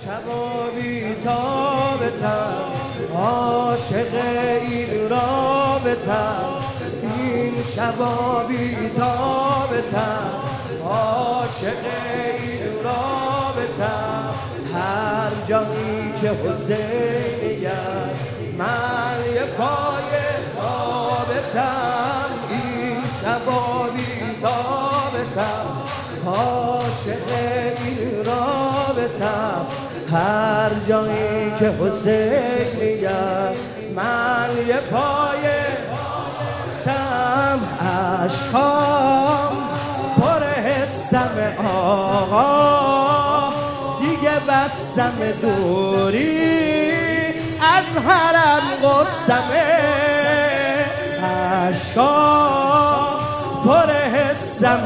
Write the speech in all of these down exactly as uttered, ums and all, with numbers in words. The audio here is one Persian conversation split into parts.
شبا بی‌تابتم عاشق این رابطم، این شبا بی‌تابتم عاشق این رابطم. هر جایی که حسینی است من یه پای ثابتم، این شبا بی‌تابتم عاشق این رابطم. هر جایی که حسینی است من یه پای ثابتم. عشقام پر حسم آقا، دیگه بستم دوری از حرم قسمه. عشقام پر حسم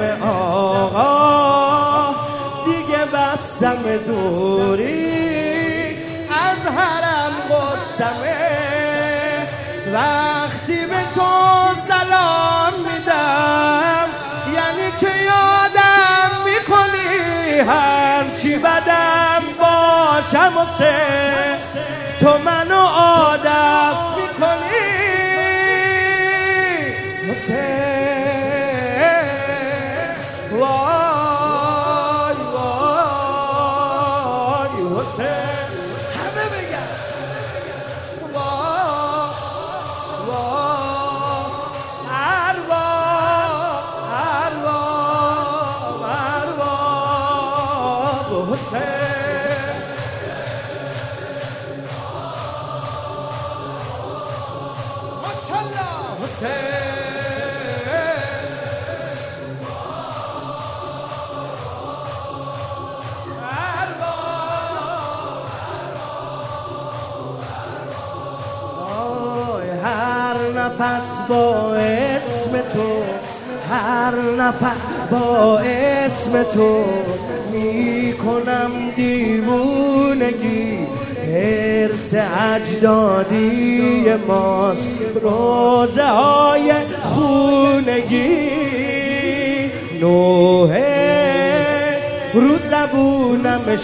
آقا، دیگه بستم دوری از حرم قسمه. وقتی به تو سلام میدم یعنی که یادم میکنی هرچی بدم باشم و سه تو منو آدم میکنی حسین. وای وای حسین، همه بگن وای وای ارواح ارواح ارواح حسین. ماشاءالله حسین. نفس با اسم تو، هر نفس با اسم تو میکنم دیوونگی. حرص اجدادی ماست روزه های خونگی. نوحه رو زبونم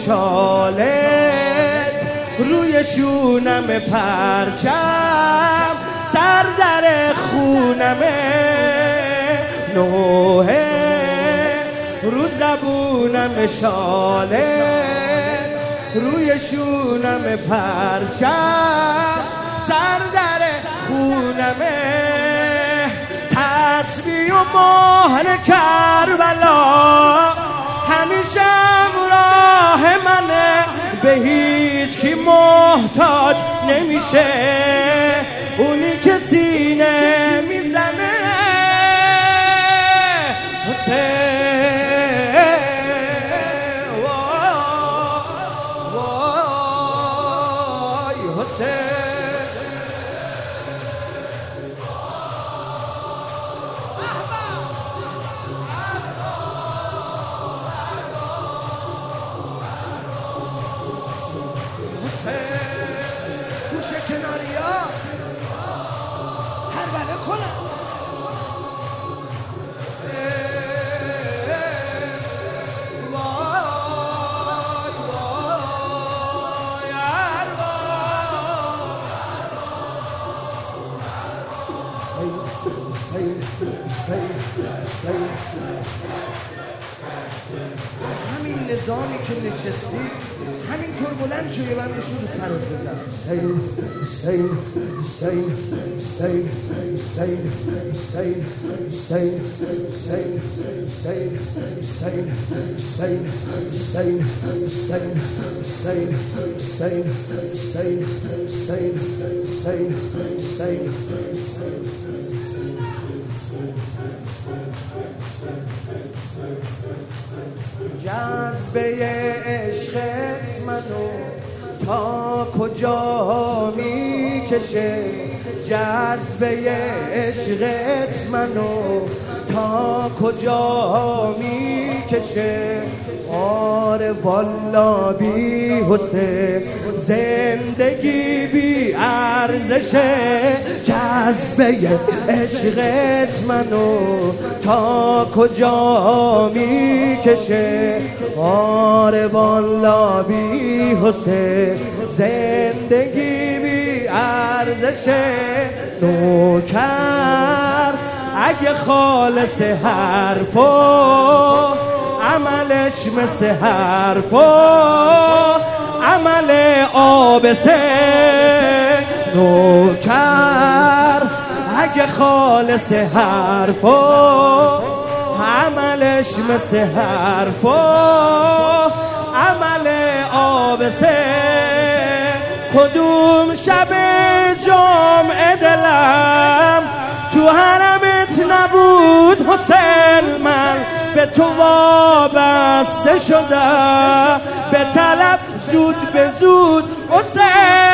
شالت، روی شونم پرچم، سر در خونمه. نوحه رو زبونم شالت، روی شونم پرچم، سر در خونمه. تسبیح و مهر کربلا همیشه همراه منه، به هیچ کی محتاج نمیشه اونی که سینه میزنه. حسین وای وای حسین. گوشه کناری ها هر بله کنم. وای وای همین نظامی که نشستی همینطور بلند شو یه بندشون رو سرت بزن. حسین حسین حسین حسین حسین حسین حسین حسین حسین حسین حسین حسین حسین حسین حسین حسین حسین حسین حسین. جذبه عشقت منو تا کجا میکشه، جذبه عشقت منو تا کجا میکشه. آره والا بی حسین زندگی بی ارزشه. جذبه عشقت منو تا کجا میکشه آره والا بی حسین زندگی بی ارزشه نوکر اگه خالص حرفو عملش مثل حرفو عمل آبسه نوکر اگه خالص حرفو عملش مثل حرفو عمل آبسه کدوم شب جمعه دلم تو حرمت نبود حسین من به تو وابسته شدم به طلب زود به زود حسین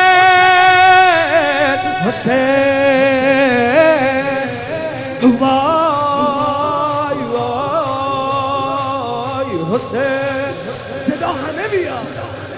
حسین وای وای حسین صدا همه بیاد